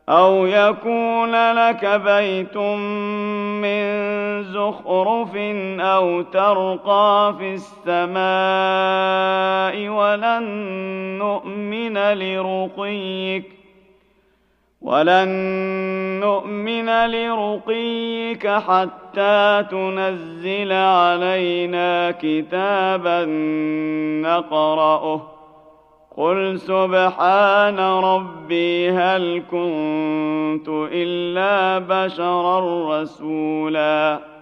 أو يكون لك بيت من زخرف أو ترقى في السماء ولن نؤمن لرقيك حتى تنزل علينا كتابا نقرأه قل سبحان ربي هل كنت إلا بشرا رسولا